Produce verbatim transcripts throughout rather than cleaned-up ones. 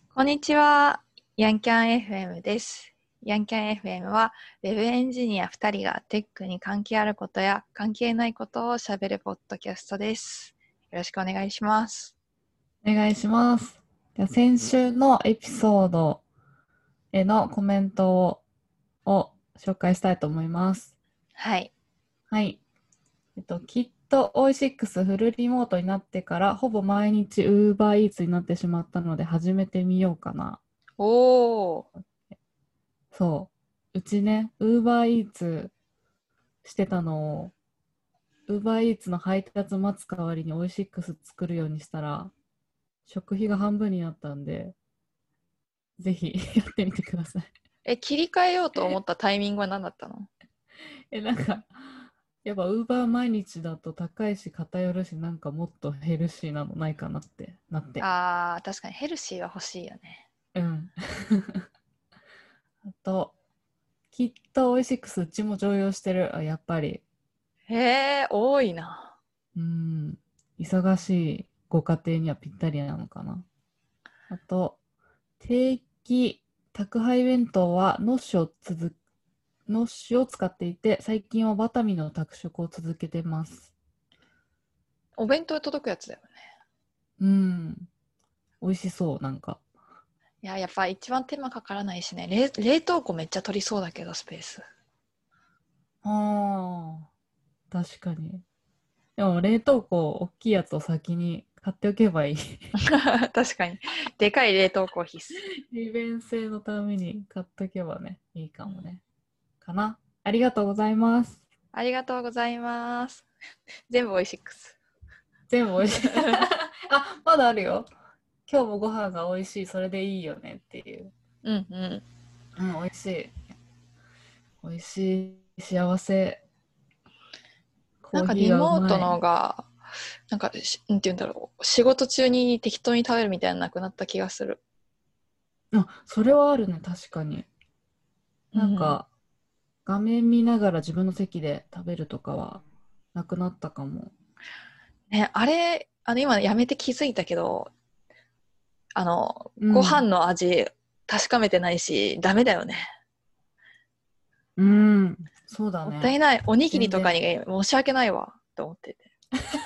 こんにちは。ヤンキャン エフエム です。ヤンキャン エフエム は Web エンジニアふたりがテックに関係あることや関係ないことを喋るポッドキャストです。よろしくお願いします。 お願いします。では先週のエピソードへのコメントを、を紹介したいと思います。 はい。 はい。えっと、きっと オーイーシックス フルリモートになってからほぼ毎日 UberEats になってしまったので始めてみようかな。 おー。 そう。うちね、UberEats してたのを UberEats の配達待つ代わりに オーイーシックス 作るようにしたら食費が半分になったんで、ぜひやってみてください。 え、切り替えようと思ったタイミングは何だったの？ え、なんか、やっぱウーバー毎日だと高いし偏るし、なんかもっとヘルシーなのないかなってなって。 あー、確かにヘルシーは欲しいよね。 うん。あと、きっとオイシックスうちも常用してる。あ、やっぱり。 へー、多いな。 うん。忙しいご家庭にはぴったりなのかな。あと、定期宅配弁当はノッシュを続ノッシュを使っていて、最近はバタミの宅食を続けてます。 お弁当届くやつだよね。 うん。美味しそう、なんか。 いや、やっぱ一番手間かからないしね。冷、冷凍庫めっちゃ取りそうだけど、スペース。 ああ、確かに。でも冷凍庫、大きいやつを先に買っておけばいい。 確かに。でかい冷凍庫必須。 利便性のために買っとけばね、いいかもね。かな。ありがとうございます。 ありがとうございます。全部おいしくす。 全部美味しい。あ、まだあるよ。今日もご飯が美味しい。それでいいよねっていう。 うんうん。 うん、美味しい。美味しい。幸せ。 なんかコーヒーがうリモートまい。 のが、なんかし、なんて言うんだろう。仕事中に適当に食べるみたいなのなくなった気がする。 あ、それはあるね。確かに。 うん。 なんか、画面見ながら自分の席で食べるとかはなくなったかも。 ね、あれ、あの、今やめて気づいたけど、あの、ご飯うん。 の味確かめてないし、ダメだよね。 うん、そうだもったいね。 ない。おにぎり全然。 とかに申し訳ないわ、と思ってて。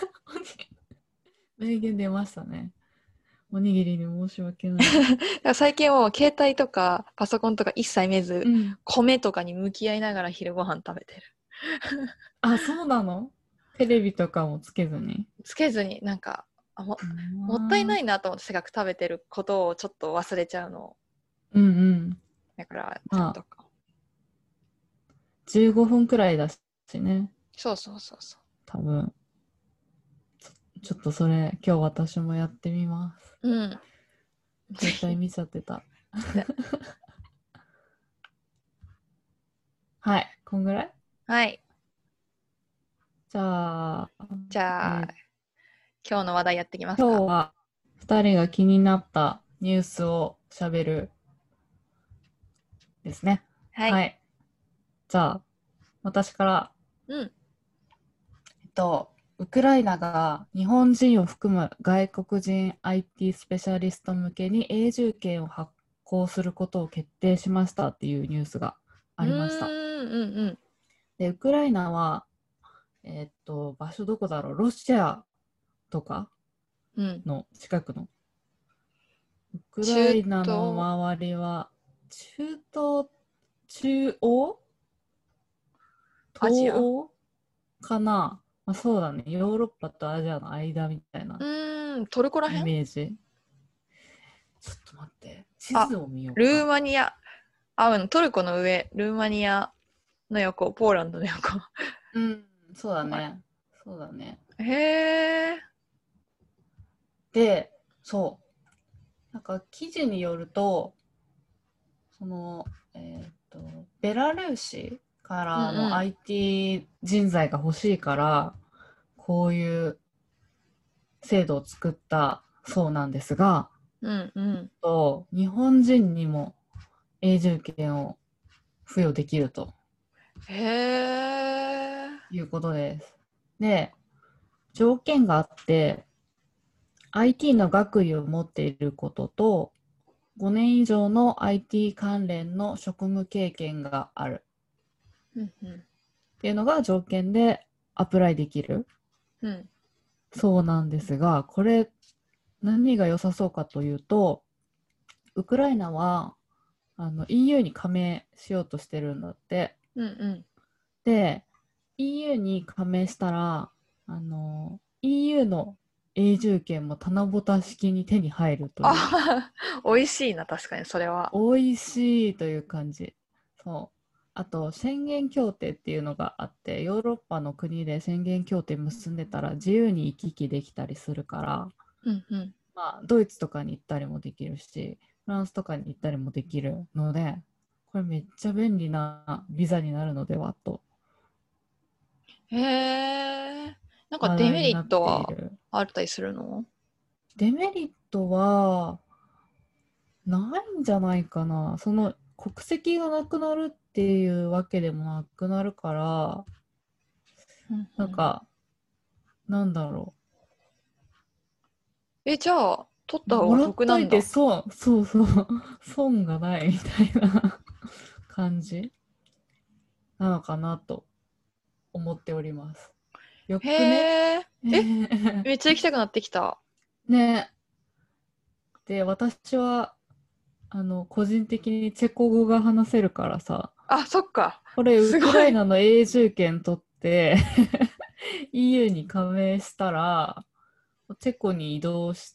名言出ましたね。おにぎりに申し訳ない。 だから最近もう携帯とかパソコンとか一切見ず、 うん。 米とかに向き合いながら昼ご飯食べてる。 あ、そうなの？テレビとかもつけずに。 つけずになんか、あも、 うもったいなん。 いなと思ってせっかく食べてることをちょっと忘れちゃうの。 うんうん。 だからちゃんまあ、 とか。 じゅうごふんくらいだしね。 そうそうそうそ多分。ちょっとそれ、今日私もやってみます。 う。うん。ぜひ。 携帯見ちゃってた。 ではい。こんぐらい。 はい。 じゃあ、 じゃあ、 えー今日の話題やっていきますか。 今日はふたりが気になったニュースをしゃべるですね。 はい。 はい。じゃあ、私から、 うん。 えっと、ウクライナが日本人を含む外国人 アイティー スペシャリスト向けに永住権を発行することを決定しましたっていうニュースがうありました。 ーん、うんうん。 で、ウクライナは、えっと、場所どこだろう、ロシアとかうん。 の近くの。ウクラ中イナの東、 周りは、中東、中央東アジア。 欧かな、まあ、そうだね。ヨーロッパとアジアの間みたいうなーん、トルコらイへん。 メージ。ちょっと待って。地あ、 図を見ようルーか。 マニア。あ、うん、トルコの上、ルーマニアの横、ポーランドの横。 うん、そうだあれね。そうだね。 へえ。 で、そう。なんか記事によると、その、えっと、ベラルーシかうんらのうん。 アイティー 人材が欲しいから、こういう制度を作ったそうなんですが、 うんうん。 と日本人にも永住権を付与できるとへえ。 いうことです。で、条件があって、アイティー の学位を持っていることと、 ごねん以上の アイティー 関連の職務経験があるうんうんっていうのが条件でアプライできるうんそうなんですが、これ何が良さそうかというと、ウクライナはあの イーユー に加盟しようとしてるんだって。 うんうんで、イーユー に加盟したら、あの イーユー の永住権も棚ぼた式に手に入るという、 あ美味しいな、確かにそれは。 美味しいという感じ。そう。あと、宣言協定っていうのがあって、ヨーロッパの国で宣言協定結んでたら自由に行き来できたりするから、 うんうんまあ、ドイツとかに行ったりもできるし、フランスとかに行ったりもできるので、これめっちゃ便利なビザになるのではとへえ。なんか話デメリッ題になっトはている。 あったりするの？ デメリットはないんじゃないかな。その国籍がなくなるっていうわけでもなくなるから、 うんうん。 なんか、なんだろえ、じゃあ、取っう。 た方がもらっといて得なんだ。 損、そうそう、損がないみたいな感じなのかなと思っております。よへくね？ え。え、めっちゃ行きたくなってきた。 ね。で、私は、あの、個人的にチェコ語が話せるからさ、 あ、そっか。 これ、ウすごい。 クライナの永住権取ってイーユー に加盟したら、チェコに移動して、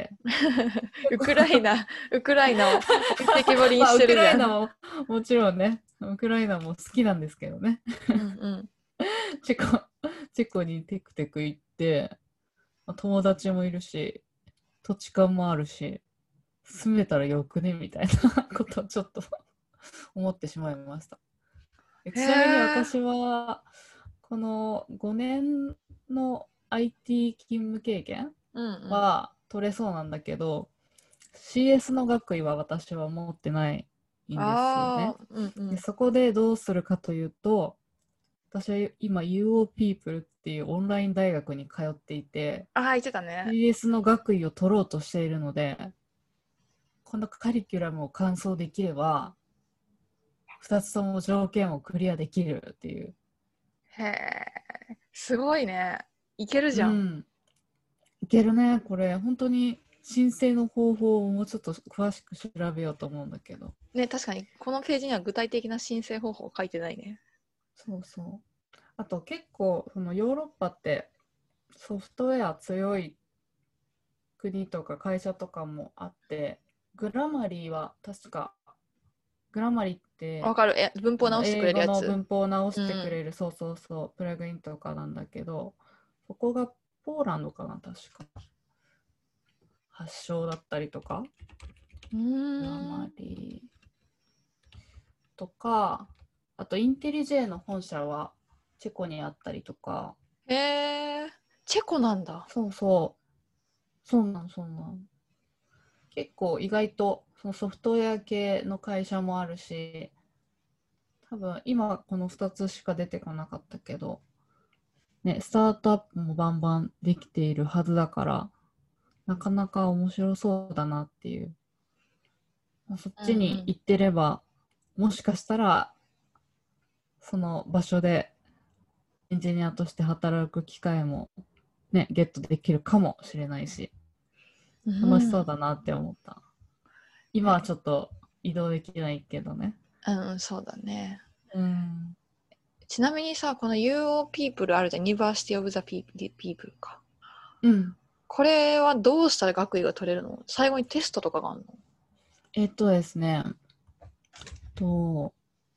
ウクライナ、ウクライナを置いてきぼりにまあ、 しウクてるじゃん。 ライナも、もちろんね、ウクライナも好きなんですけどね。 うんうん。 チェコ、チェコにテクテク行って、まあ友達もいるし、土地勘もあるし、住めたらよくねみたいなことをちょっと思ってしまいました。 へちなみにえ。 私は、このごねんの アイティー 勤務経験うんうん。 は取れそうなんだけど、シーエス の学位は私は持ってないんですよね。 ああ、うんうで、 ん。 そこでどうするかというと、私は今 ユーオー ピープルっていうオンライン大学に通っていて、 ああ、言ってたね。 シーエス の学位を取ろうとしているので、このカリキュラムを完走できれば、ふたつとも条件をクリアできるっていう。 へえ。すごいね。いけるじゃん。 うん。いけるね。これ、本当に申請の方法をもうちょっと詳しく調べようと思うんだけど。 ね、確かに、このページには具体的な申請方法書いてないね。 そうそう。あと結構、そのヨーロッパってソフトウェア強い国とか会社とかもあって、グラマリーは確か、グラマリーってわかる。え、文法あの直してくれる英語やつ。 の文法を直してくうん。 れる、そうそうそう、プラグインとかなんだけど、そこがポーランドかな、確か。発祥だったりとか、 うグラーん。 マリーとか、あとインテリジェの本社はチェコにあったりとか、 へえ。チェコなんだ。 そうそう、そうなんそうなん。結構意外とそのソフトウェア系の会社もあるし、多分今このふたつしか出てこなかったけど、ね、スタートアップもバンバンできているはずだから、なかなか面白そうだなっていう。そっうんちにうん。 行ってれば、もしかしたらその場所でエンジニアとして働く機会もね、ゲットできるかもしれないし、 う楽しそうん。 だなって思った。今はちょっと移動できないけどね。 うん、そうだね。 うん。 ちなみにさ、この ユーオー ピープルあるじゃん。University of the People か。 うん。 これはどうしたら学位が取れるの？最後にテストとかがあるの？ えっとですね、と、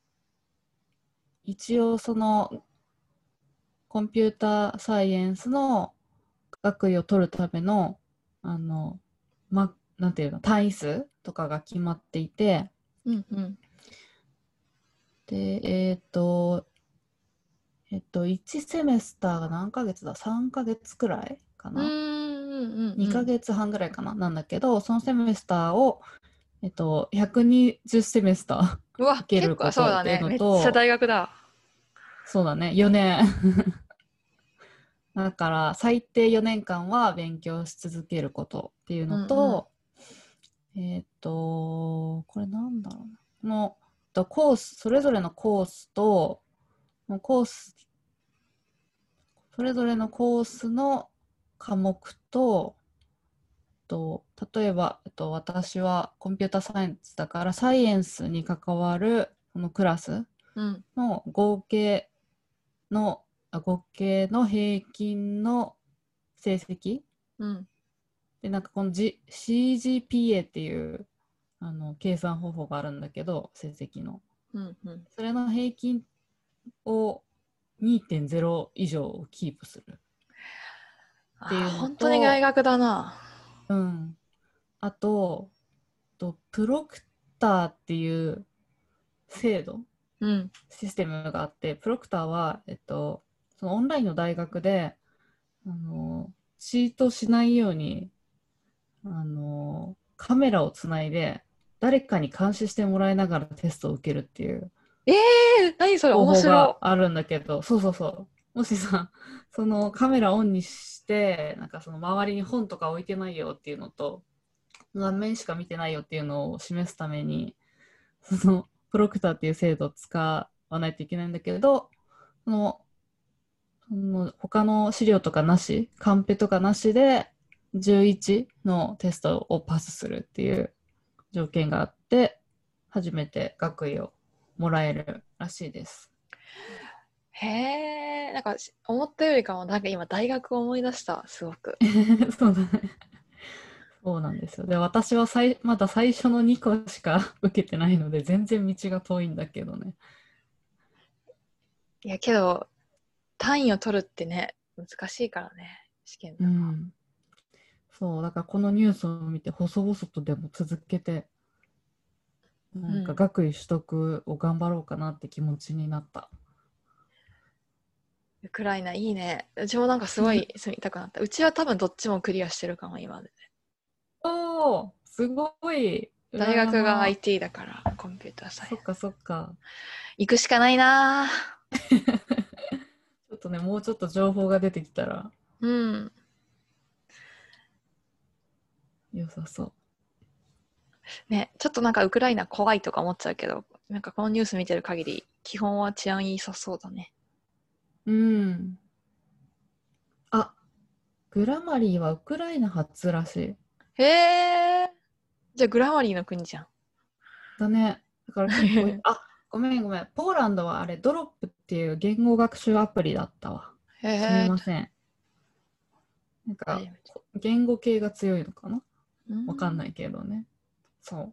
一応そのコンピューターサイエンスの学位を取るための、あの、ま、なんていうの、単位数とかが決まっていて、 うんうん。 で、えっと、えっと、いちセメスターが何ヶ月だ？ さん ヶ月くらいかうーん、 な？ うんうに ヶん月半ぐらいかななんだけど、そのセメスターを、えっと、ひゃくにじゅうセメスターうん。うわ、 受ける結構そうだね。 ことっていうのめっちゃと、 大学だ。 そうだね、よねん。だから、最低よねんかんは勉強し続けることっていうのうんうん。 と、えっと、 とコース、それぞれのコースと、コース、それぞれのコースの科目と、と例えば、えっと、私はコンピュータサイエンスだから、サイエンスに関わるそのクラスうんの合計の、あ合計の平均の成績うんで、なんかこの、G、シージーピーエー っていうあの計算方法があるんだけど、成績の。 うんうん。 それの平均をにてんゼロ以上をキープするっていうのあー、本当に大と、 学だな。 うん、あと、とプロクターっていう制度、 うん。 システムがあって、プロクターは、えっと、そのオンラインの大学で、あの、チートしないように、あの、カメラをつないで、誰かに監視してもらいながらテストを受けるっていうえー、何それ、 方法面白があるんだけど、そうそうそう。もしさ、そのカメラオンにして、なんかその周りに本とか置いてないよっていうのと、画面しか見てないよっていうのを示すために、そのプロクターっていう制度を使わないといけないんだけど、その、その他の資料とかなし、カンペとかなしでじゅういちのテストをパスするっていう条件があって、初めて学位をもらえるらしいです。 い。へえ、なんかし思ったよりかも、なんか今大学を思い出した、すごく。 そうだね。そうなんですよ。で、私はさいまだ最初のにこしか受けてないので、全然道が遠いんだけどね。 いや、けど、単位を取るってね、難しいからね、試験とか。 うん。そう、だからこのニュースを見て、細々とでも続けて、なんかうん。 学位取得を頑張ろうかなって気持ちになった。 ウクライナいいね。うちもなんかすごい住みたくなった。うちは多分どっちもクリアしてるかも、今まで。 おー、すごい。 大学が羨ま。 アイティー だから、コンピューターサイエンス。 そっかそっか。 行くしかないな。 ちょっとね、もうちょっと情報が出てきたらうん。 良さそね、ちょっとなんかウクライナ怖いとか思っちゃうけど、なんかこのニュース見てる限り、基本は治安いいさそうだね。 う。うん。あ、グラマリーはウクライナ発らしい。 へえ。じゃあグラマリーの国じゃん。 だね。だから結構、あ、ごめんごめん。ポーランドはあれ、ドロップっていう言語学習アプリだったわ。 へすみえ。 ません。なんか、 初めて。 言語系が強いのかな、 うん。 わかんないけどね。そう。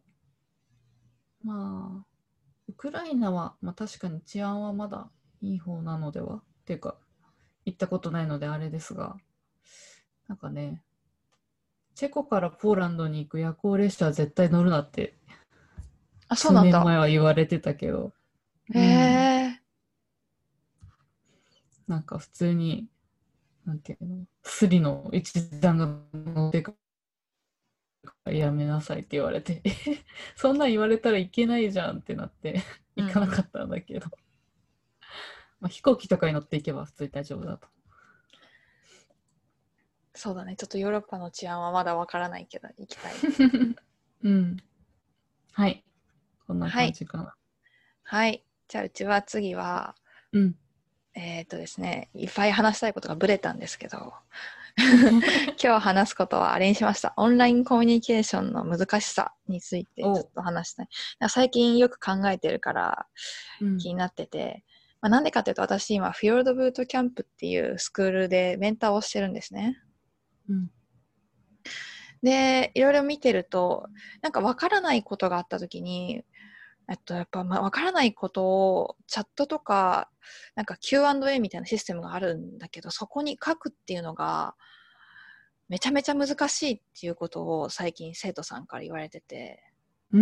まあ、ウクライナは、まあ確かに治安はまだいい方なのではっていうか、行ったことないのであれですが、なんかね、チェコからポーランドに行く夜行列車は絶対乗るなってあ、そう数なんだ。 年前は言われてたけど、 へうん、 え。 なんか普通に、なんていうの、スリの一段が乗ってくからやめなさいって言われて、そんなん言われたらいけないじゃんってなってうんう行かなかん。 ったんだけど、まあ、飛行機とかに乗っていけば普通に大丈夫だと。 そうだね。ちょっとヨーロッパの治安はまだわからないけど、行きたい。 うん。はい。こんなはい。 感じかな。 はい。じゃあ、うちは次は、 うん。 えっとですね、いっぱい話したいことがブレたんですけど、今日話すことはあれにしました。オンラインコミュニケーションの難しさについてちょっお、 と話したい。最近よく考えてるからうん。 気になってて、まあ、なんでかというと私今フィヨルドブートキャンプっていうスクールでメンターをしてるんですね。 うん。 で、いろいろ見てると、なんかわからないことがあった時に、えっと、やっぱ、まあ、わからないことをチャットとか、なんか キューアンドエー みたいなシステムがあるんだけど、そこに書くっていうのが、めちゃめちゃ難しいっていうことを最近生徒さんから言われてて、 うん。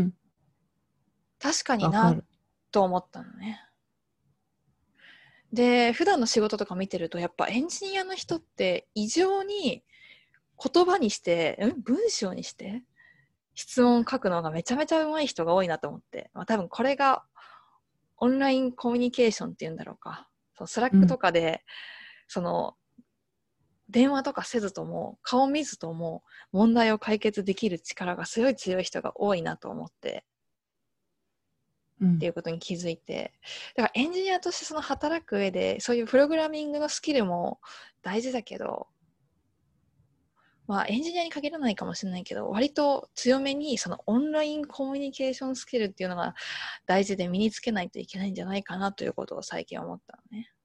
確かになわかる。 と思ったのね。で、普段の仕事とか見てると、やっぱエンジニアの人って異常に言葉にして、ん文章にして質問を書くのがめちゃめちゃ上手い人が多いなと思って、まあ、多分これがオンラインコミュニケーションっていうんだろうか。そのスラックとうん。 かで、その電話とかせずとも顔見ずとも問題を解決できる力がすごい強い人が多いなと思って、 うんていうことに気づいて、だからエンジニアとしてその働く上でそういうプログラミングのスキルも大事だけど、まあエンジニアに限らないかもしれないけど、割と強めにそのオンラインコミュニケーションスキルっていうのが大事で身につけないといけないんじゃないかなということを最近思ったのね。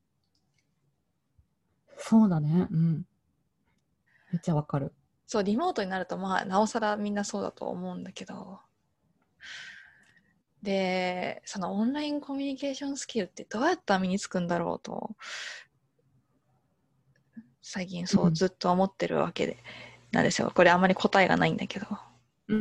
そうだね。うん。めっちゃわかる。 そう、リモートになるとまあなおさらみんなそうだと思うんだけど、で、そのオンラインコミュニケーションスキルってどうやったら身につくんだろうと、最近そうずっと思ってるわけで、なんですよ。これあんまり答えがないんだけど。 うん。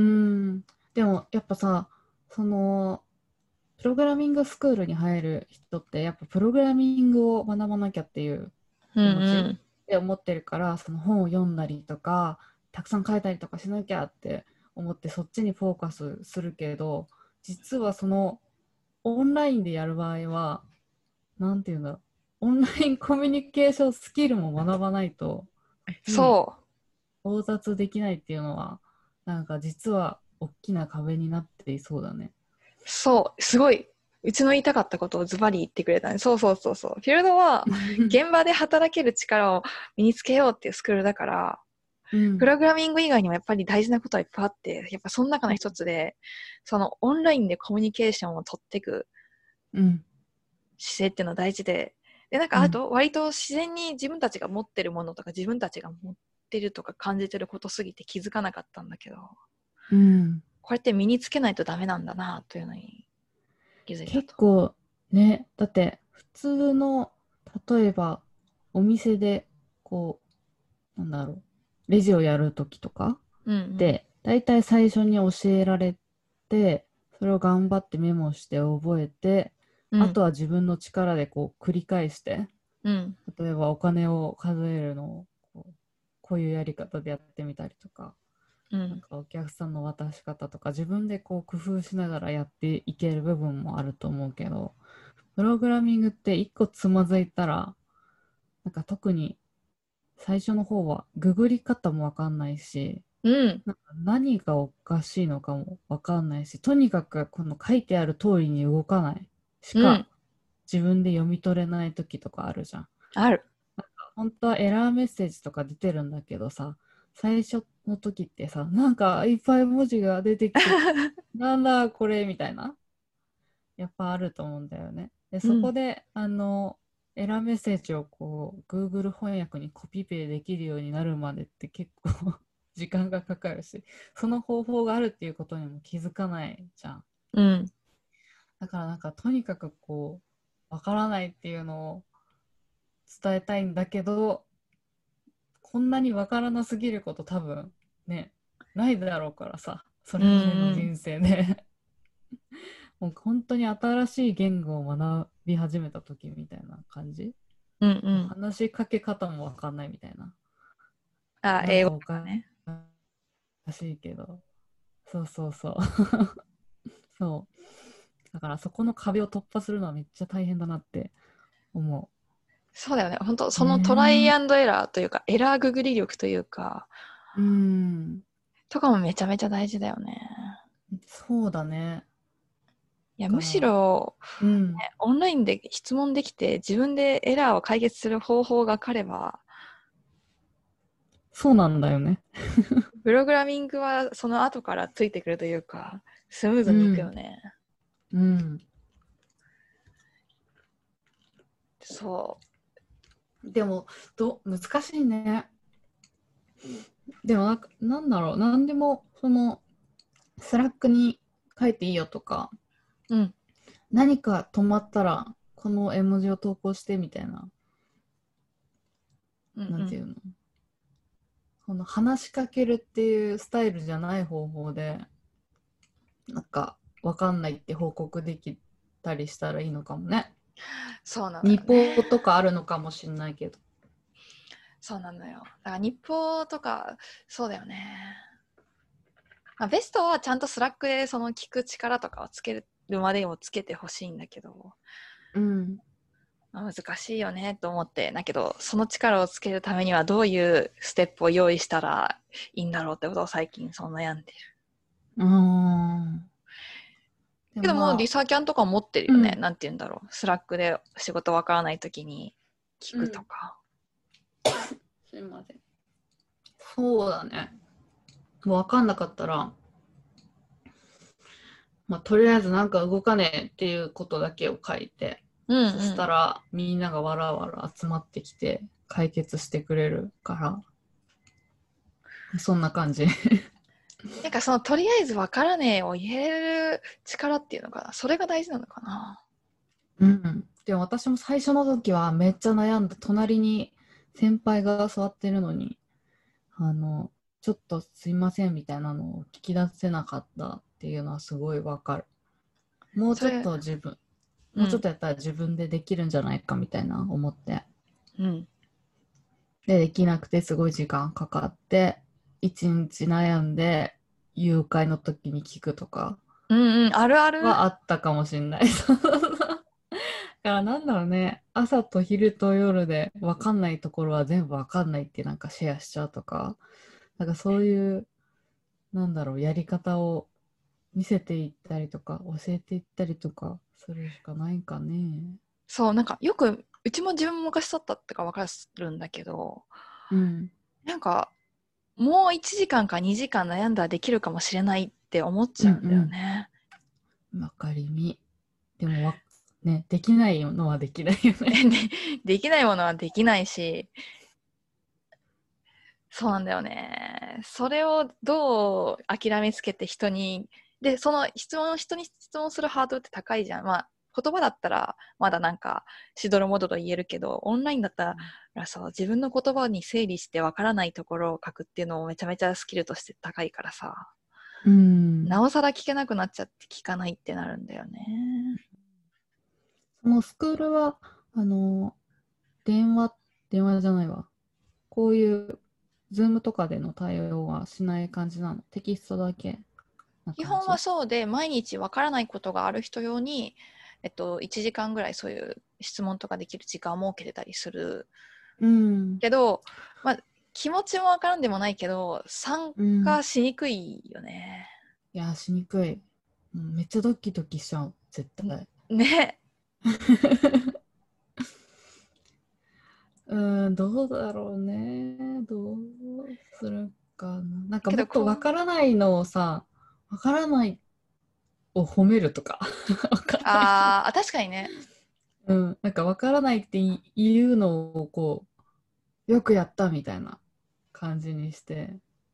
ん。でもやっぱさ、その、プログラミングスクールに入る人って、やっぱプログラミングを学ばなきゃっていううんう気持ちん。 で思ってるから、その本を読んだりとか、たくさん書いたりとかしなきゃって思って、そっちにフォーカスするけど、実はそのオンラインでやる場合は、なんていうんだろう、オンラインコミュニケーションスキルも学ばないと、そっちにそう。 到達できないっていうのは、なんか実は大きな壁になっていそうだね。 そう。すごい。うちの言いたかったことをズバリ言ってくれたね。そうそうそうそう。フィールドは現場で働ける力を身につけようっていうスクールだから、 うん、 プログラミング以外にもやっぱり大事なことはいっぱいあって、やっぱその中の一つで、そのオンラインでコミュニケーションを取っていくうん、 姿勢っていうのは大事で、で、なんかあうん、 と割と自然に自分たちが持ってるものとか自分たちが持ってるとか感じてることすぎて気づかなかったんだけど、 うん。 これって身につけないとダメなんだなというのに気づいたと。 結構ね、だって普通の、例えばお店でこう、なんだろう、レジをやるときとかうんうん。 で、だいたい最初に教えられて、それを頑張ってメモして覚えて、 うん。 あとは自分の力でこう繰り返して、 うん。 例えばお金を数えるのをこう、こういうやり方でやってみたりとか、 うん。 なんかお客さんの渡し方とか自分でこう工夫しながらやっていける部分もあると思うけど、プログラミングって一個つまずいたら、なんか特に最初の方はググり方もわかんないし、 うん。 なんか何がおかしいのかもわかんないし、とにかくこの書いてある通りに動かないしうん。 か自分で読み取れない時とかあるじゃん。 ある。 本当はエラーメッセージとか出てるんだけどさ、最初の時ってさ、なんかいっぱい文字が出てきて、なんだこれみたいな、やっぱあると思うんだよね。で、そこうん。 で、あの、エラーメッセージをこう、Google 翻訳にコピペできるようになるまでって結構時間がかかるし、その方法があるっていうことにも気づかないじゃん。 うん。 だからなんかとにかくこう、わからないっていうのを伝えたいんだけど、こんなにわからなすぎること多分ね、ないだろうからさ、そうん。 れまでのうん。 人生でもう本当に新しい言語を学び始めた時みたいな感じ。 うん。うもうん。 話しかけ方もわかんないみたいな。 あ、 なん英語かおかとかね。 しいけど。そうそうそう。そう。だからそこの壁を突破するのはめっちゃ大変だなって思そうだよね。本当う。 そのトライねアンドエラーというか、エラーググり力というか、 え。うん。 とかもめちゃめちゃ大事だよね。 そうだね。 いや、むしだから、 ろ、 うん。 ね、オンラインで質問できて、自分でエラーを解決する方法がかれば、 そうなんだよね。 プログラミングはその後からついてくるというか、スムーズにいくようん。 ね。 うん。 そでも、ど、難しいね。でもなんか、なんだろう。なんでも、その、スラックに書いていいよとか、 う。うん。 何か止まったら、この絵文字を投稿してみたいな、 うんうん。 なんていうの。この話しかけるっていうスタイルじゃない方法で、なんか、わかんないって報告できたりしたらいいのかもね。 そうなのよ日ね。 報とかあるのかもしれないけど。 そうなのよ。だから日報とか、そうだよね。まあ、ベストはちゃんとスラックでその聞く力とかをつけるまでをつけてほしいんだけど、 うん。 まあ、難しいよねと思って、だけど、その力をつけるためにはどういうステップを用意したらいいんだろうってことを最近そう悩んでる。 うーん。 けどもうまあリサキャンとか持ってるよね、 うんなんて言うんだろう、スラックで仕事わからないときに聞くとか、 すいません。そうだね。もう分かんなかったら、まあ、とりあえずなんか動かねえっていうことだけを書いて、 うんうん、 そしたらみんながわらわら集まってきて解決してくれるから、そんな感じ。 なんかそのとりあえずわからねえを言える力っていうのかな、それが大事なのかな。 うん。でも私も最初の時はめっちゃ悩んだ。隣に先輩が座ってるのに、あの、ちょっとすいませんみたいなのを聞き出せなかったっていうのはすごいわかる。もうちょっそれ、 と自分、 うん、 もうちょっとやったら自分でできるんじゃないかみたいな思って。 うん、 で、できなくてすごい時間かかって、一日悩んで、誘拐の時に聞くとかうんうん、あるある。 はあったかもしれない。だからなんだろうね、朝と昼と夜で分かんないところは全部分かんないってなんかシェアしちゃうとか、なんかそういう、なんだろう、やり方を見せていったりとか、教えていったりとかするしかないかね。 そう、なんかよく、うちも自分も昔だったってか分かるんだけど、 うん。 なんかもういちじかんかにじかん悩んだらできるかもしれないって思っちゃうんだようんね。 うん。わかりみ。でもわ、ね、できないのはできないよね。 で、できないものはできないし、そうなんだよね。それをどう諦めつけて人に、で、その質問、人に質問するハードルって高いじゃん。まあ、言葉だったらまだなんかしどろもどろ言えるけど、オンラインだったらさ、自分の言葉に整理してわからないところを書くっていうのもめちゃめちゃスキルとして高いからさ、 うん。 なおさら聞けなくなっちゃって聞かないってなるんだよね。 そのスクールは、あの、電話、電話じゃないわ。こういう、ズームとかでの対応はしない感じなの？テキストだけな基本は感じ？ そうで、毎日わからないことがある人用に、えっと、いちじかんぐらいそういう質問とかできる時間を設けてたりするうん。 けど、まあ、気持ちもわからんでもないけど、参うん。 加しにくいよね。 いや、しにくい。うん、めっちゃドキドキしちゃう、絶対。 ね。 うーん、どうだろうね。どうするかな。なんかけどこう、 もっとわからないのをさ、わからないを褒めるとか。わかんないけど。 あーあ、確かにね。 うん。なんかわからないってい言うのをこう、よくやったみたいな感じにして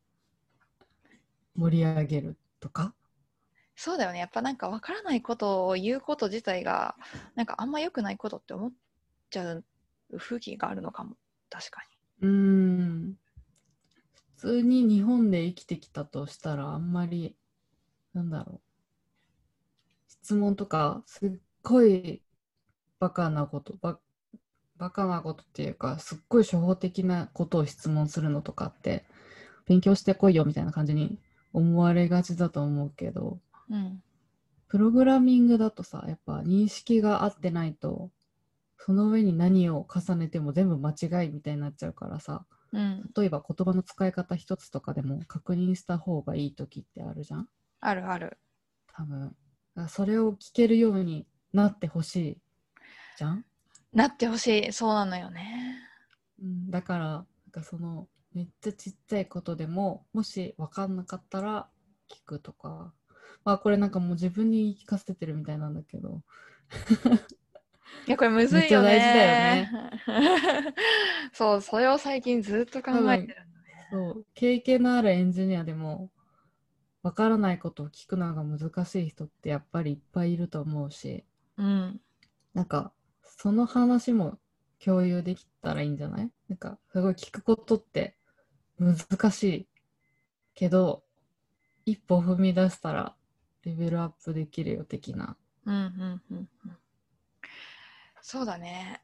盛り上げるとか。 そうだよね。やっぱなんかわからないことを言うこと自体が、なんかあんま良くないことって思っちゃう風紀があるのかも。確かうーん。普通に日本で生きてきたとしたらあんまり、なんだろう。質問とか、すっごいバカなこと、バ、バカなことっていうか、すっごい初歩的なことを質問するのとかって、勉強してこいよみたいな感じに思われがちだと思うけど、 に。うん。 プログラミングだとさ、やっぱ認識が合ってないと、その上に何を重ねても全部間違いみたいになっちゃうからさ、 うん。 例えば言葉の使い方一つとかでも確認した方がいい時ってあるじゃん、 あるある。 多分。だからそれを聞けるようになってほしいじゃん。 なってほしい。そうなのよね。 うん、だから、なんかその、めっちゃちっちゃいことでも、もし分かんなかったら聞くとか。まあこれなんかもう自分に言い聞かせてるみたいなんだけど、 いや、これむめずいよっちゃ大事だよね。 ね。 そう、それを最近ずっと考多分、 えてるんだね。 そう、経験のあるエンジニアでも、分からないことを聞くのが難しい人ってやっぱりいっぱいいると思うし、 うん。 なんか、その話も共有できたらいいんじゃない？なんか、すごい聞くことって難しいけど、一歩踏み出したらレベルアップできるよ的な。 うんうんうんうん。そうだね。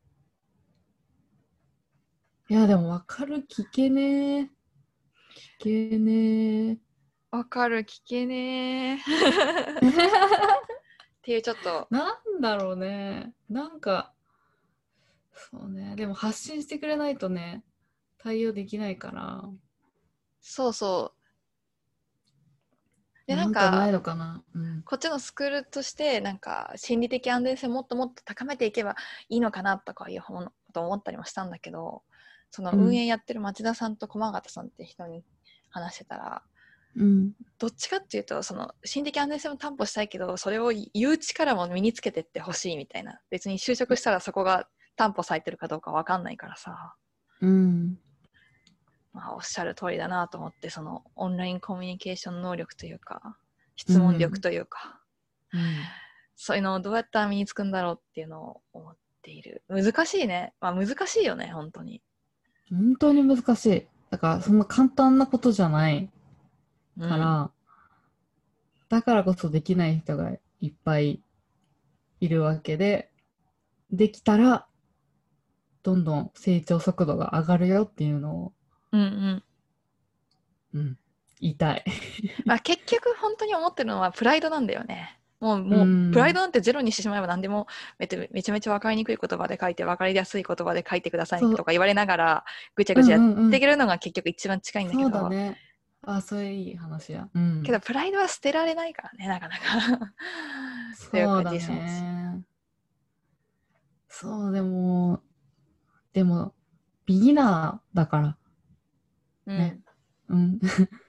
いや、でも分かる、聞けねえ。聞けねえ。 わかる、聞けねー。っていうちょっと、 なんだろうね。なんか、そうね。でも発信してくれないとね、対応できないから。 そうそう。 でなんなんかないかのかな。うん。 こっちのスクールとしてなんか心理的安全性をもっともっと高めていけばいいのかなとかいうことを思ったりもしたんだけど、その運営やってる町田さんと駒形さんって人に話してたら、 うん、 どっちかっていうとその心理的安全性も担保したいけど、それを言う力も身につけてってほしいみたいな。別に就職したらそこが担保されてるかどうか分かんないからさ、 うん、 まあ、おっしゃる通りだなと思って、そのオンラインコミュニケーション能力というか質問力というか、 うん、 そういうのをどうやったら身につくんだろうっていうのを思っている。難しいね。まあ難しいよね、本当に。 本当に難しい。だからそんな簡単なことじゃないかうん。 ら、だからこそできない人がいっぱいいるわけで、できたらどんどん成長速度が上がるよっていうのを、 うんうん。 うん、言いたい。 まあ結局本当に思ってるのはプライドなんだよね。もう、 うもう、プライん、 ドなんてゼロにしてしまえば何でもめちゃめちゃめちゃ分かりにくい言葉で書いて分かりやすい言葉で書いてくださいそう、 とか言われながらぐちゃうぐちゃやっんうんうん。 ていけるのが結局一番近いんだけそうだど、 ね。あ、それいい話や。うん。 けどプライドは捨てられないからね、なかなかというそうだ感じします。 ね。そう、でも、でも、ビギナーだからね。 うん。 うん。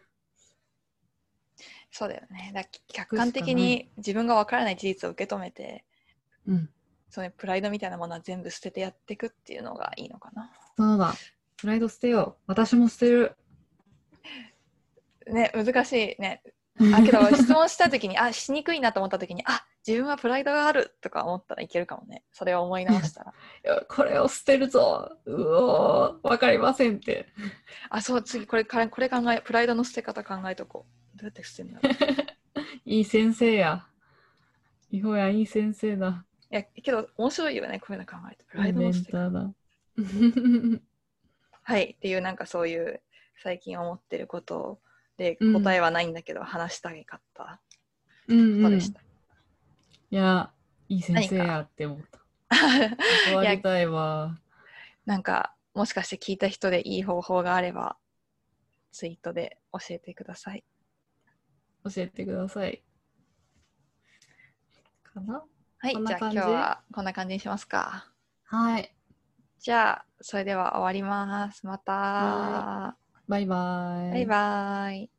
そうだよね。だ客聞くし観かない。 的に自分が分からない事実を受け止めて、 うん。 そのプライドみたいなものは全部捨ててやっていくっていうのがいいのかな。 そうだ。プライド捨てよう。私も捨てる。 ね、難しいね。あ、けど質問した時に、あ、しにくいなと思った時に、あ、自分はプライドがあるとか思ったらいけるかもね。それを思い直したら。 いやこれを捨てるぞ。うおー、わかりませんって。 あ、そう、次これ、これ考え、プライドの捨て方考えとこう。どうやって捨てるんだろう。 いい先生や。いほやいい先生だ。 いや、けど面白いよね、こういうの考えて。プライドいいメの捨て方。 ンターだ。 はい。っていう、なんかそういう最近思ってることでうん。 答えはないんだけど、話したかったうんうん。 ことでした。 いや、いい先何か生やって思った。教いや、 わりたいわ。 なんか、もしかして聞いた人でいい方法があれば、ツイートで教えてください。 教えてください。かなはい。 こんなじゃあ今日感じ。 はこんな感じにしますか。 はい。 じゃあ、それでは終わります。まはい。 た。 バイババイイ。 バーイ。